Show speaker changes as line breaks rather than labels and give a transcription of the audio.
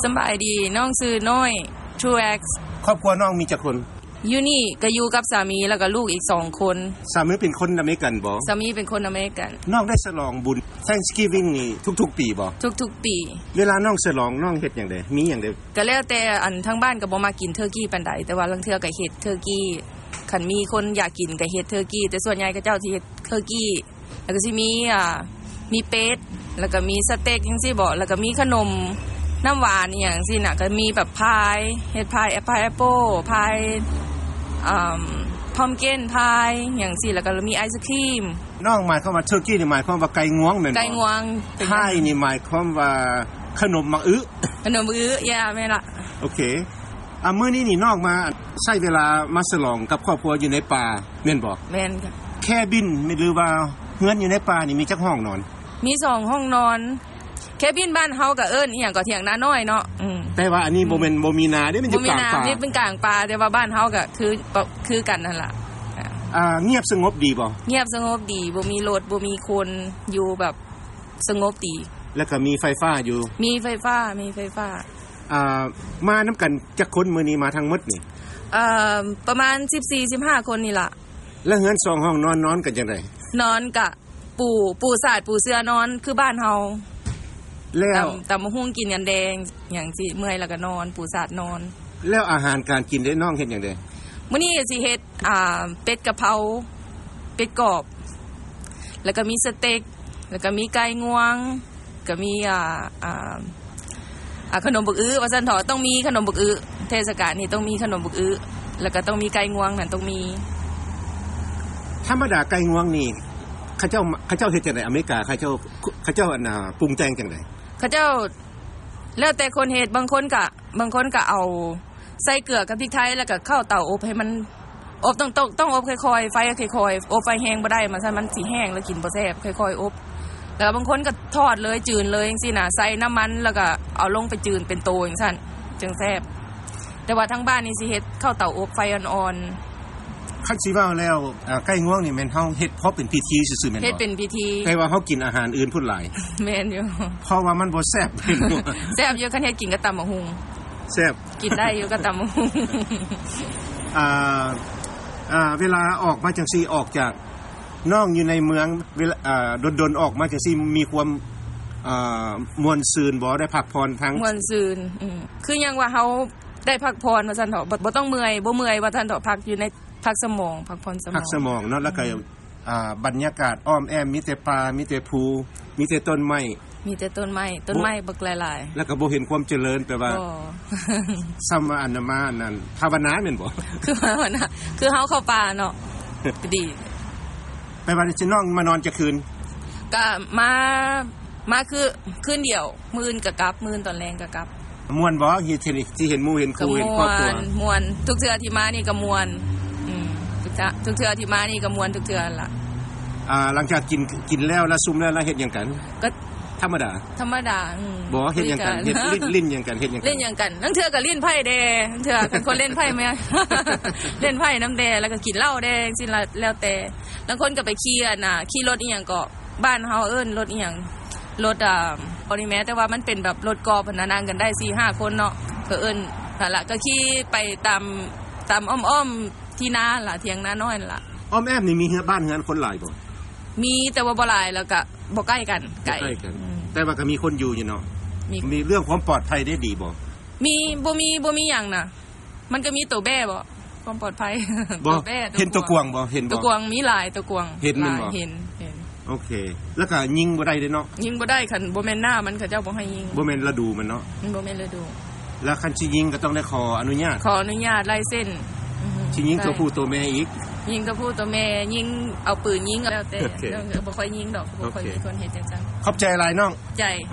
สบายดีน้องชื่อน้อย Truex
ครอบครัวน้องมีจักคน
อยู่นี่ก็อยู่กับสามีแล้วก็ลูกอีก2คน
สามีเป็นคนอเมริกันบ่
สามีเป็นคนอเมริกัน
น้องได้ฉลองบุญ Thanksgiving นี่ทุกๆปีบ่
ทุกๆปี
เวลาน้องฉลองน้องเฮ็ดหยังไดมีหยังได
ก็แล้วแต่อันทั้งบ้านก็บ่มากินเทอร์กี้ปานใดแต่ว่าลางเทื่อก็เฮ็ดเทอร์กี้คันมีคนอยากกินก็เฮ็ดเทอร์กี้แต่ส่วนใหญ่ก็เจ้าสิเฮ็ดเทอร์กี้แล้วก็สิมีเป็ดแล้วก็มีสเต็กจังซี่บ่แล้วก็มีขนมน้ำหวานอีหยังซี่น่ะก็มีแบบพายเฮ็ดพายแอปเปิ้ลพายพัมกินพายอย่างซี่แล้วก็มีไอศครีม
น้องหมายความว่าเทอร์กี้นี่หมายความว่าไก่งวงแม่นบ่
ไก่งวง
พายนี่หมายความว่าขนมมักอึ
ขนมอึย่าแม่นล่ะ
โอเคมื้อนี้นี่น้องมาใช้เวลามาฉลองกับครอบครัวอยู่ในป่าแม่นบ่
แม่นค่ะ
แค่บินหรือว่าเฮือนอยู่ในป่านี่มีจักห้องนอน
มี2ห้องนอนแค่บินบ้านเฮาก็เอิ้นอีหยังก็เถียงนาน้อยเนาะ
แต่ว่าอันนี้บ่แม่นบ่มีนาเด้มันอยู่กลางป่า
นี่เป็นกลางป่าแต่ว่าบ้านเฮาก็คือกันนั่นล่ะ
เงียบสงบดีบ่
เงียบสงบดีบ่มีรถบ่มีคนอยู่แบบสงบดี
แล้วก็มีไฟฟ้าอยู่
มีไฟฟ้า
มานํกันจักคนมื้อนี้มาทั้งหมดนี่
ประมาณ14-15คนนี่ล่ะ
แล้วเฮือน2ห้องนอนกันจังได๋
นอนกะปูสาดปูเสื้อนอนคือบ้านเฮาแล้วตำมะฮุ่งกินกันแดงอย่างสิเมื่อยแล้วก็นอนปูสาดนอน
แล้วอาหารการกินได้น้องเฮ็ดหยังได
มื้อนี้สิเฮ็ดเป็ดกะเพราเป็ดกรอบแล้วก็มีสเต็กแล้วก็มีไก่งวงก็มีขนมบักอื้อว่าซั่นเถาะต้องมีขนมบักอื้อเทศกาลนี้ต้องมีขนมบักอื้อแล้วก็ต้องมีไก่งวงนั่นต้องมี
ธรรมดาไก่งวงนี่เขาเจ้าเฮ็ดจังได๋อเมริกาเขาเจ้าปรุงแต่งจังได๋
เขาเจ้าแล้วแต่คนเฮ็ดบางคนก็เอาใส่เกลือกับพริกไทยแล้วก็เข้าเตาอบให้มันอบต้องอบค่อยๆไฟค่อยๆอบไฟแห้งบ่ได้มันสิแห้งแล้วกินบ่แซ่บค่อยๆอบแล้วบางคนก็ทอดเลยจืดเลยจังซี่น่ะใส่น้ำมันแล้วก็เอาลงไปจืดเป็นโตจังซั่นจึงแซ่บแต่ว่าทั้งบ้านนี่สิเฮ็ดเข้าเตาอบไฟอ่อนๆ
คันสิว่าแล้วไก่งวงนี่แม่นเฮาเฮ็ดเพราะเป็นพิธีซื่อๆแม่นบ่
เฮ็ดเป็นพิธี
แต่ว่าเฮากินอาหารอื่นพุ่นหลาย
แม่นอยู่
เพราะว่ามันบ่แซ่บ
แซ่บอยู่คันเฮ็ดกินกับตำบักหุ่ง
แซ่บ
กินได้อยู่กับตำบักหุ่ง
เวลาออกมาจังซี่ออกจากน้องอยู่ในเมืองเวลาดนๆออกมาจังซี่มีความม่วนซื่นบ่ได้พักผ่อนทั้ง
ม่วนซื่นคือหยังว่าเฮาได้พักผ่อนว่าซั่นเถาะบ่ต้องเมื่อยบ่เมื่อยว่าซั่นเถาะพักอยู่ในพักสมองพักผ่อนสมอง
พักสมองเนาะแล้วก็บรรยากาศอ้อมแอมมีแต่ป่ามีแต่ภูมีแต่ต้นไม้บักหลายๆแล้วก็บ่เห็นความเจริญแปลว่าซัมว่าอันนั้นมาอันนั้นภาวนาแม่นบ่
คือภาวนาคือเฮาเข้าป่าเนาะดี
ไปว่าสิน้องมานอนจักคืน
ก็มาคือคืนเดียวมื้ออื่นก็กลับมื้อตอนแลงก็กลับ
ม่วนบ่ที่เห็นหมู่เห็นครูเห็นครอบครัว
ม่วนทุกเทื่อที่มานี่ก็ม่วนทุกเทื่อที่มานี่ก็ม่วนทุกเทื่อล่ะ
หลังจากกินแล้วซุมแล้วเฮ็ดหยังกัน
ก็
ธรรมดาบ่เฮ็ดหยังกันเฮ็ดลิ้นหยังกันเฮ็ดหยังกัน
เล่นหยังกันทั้งเทื่อก็ลิ้นไพ่แดทั้งเทื่อคันคนเล่นไพ่แม่เล่นไพ่น้ำแดแล้วก็กินเหล้าแดจังซี่แล้วแต่บางคนก็ไปขี่รถอีหยังก็บ้านเฮาเอิ้นรถอีหยังรถบ่นี่แม้แต่ว่ามันเป็นแบบรถกอล์ฟนั่งกันได้ 4-5 คนเนาะก็เอิ้นนั่นล่ะก็ขี่ไปตามอ้อมๆที่นาล่ะเถียงนาน้อยล่ะ
อ้อมแอมนี่มีบ้านเฮือนคนหลายบ่
มีแต่ว่าบ่หลายแล้วก็บ่ใกล้กันไกล
แต่ว่าก็มีคนอยู่เนาะมีเรื่องความปลอดภัยได้ดีบ่
มีบ่มีหยังน่ะมันก็มีตัวแบ้บ่ความปลอดภัย
ตัวแบ้เห็นตัวกวางบ่เห็นบ่
ตัวกวางมีหลายตัวกวาง
เห็นมันบ่
เห็น
โอเคแล้วก็ยิงบ่ได้เด้เนาะ
ยิงบ่ได้คันบ่แม่นหน้ามันเขาเจ้าบ่ให้ยิง
บ่แม่นฤดูมันเนาะ
บ่แม่นฤดู
แล้วคันสิยิงก็ต้องได้ขออนุญาต
ลายเส้น
สิยิงตัวผู้ตัวแม่อีก
ยิงตัวผู้ตัวแม่ยิงเอาปืนยิงแล้วแต่บ่ค่อยยิงดอกบ่ค่อยมีคนเฮ็ดจังซั่น
ขอบใจหลายน้อง
ใจ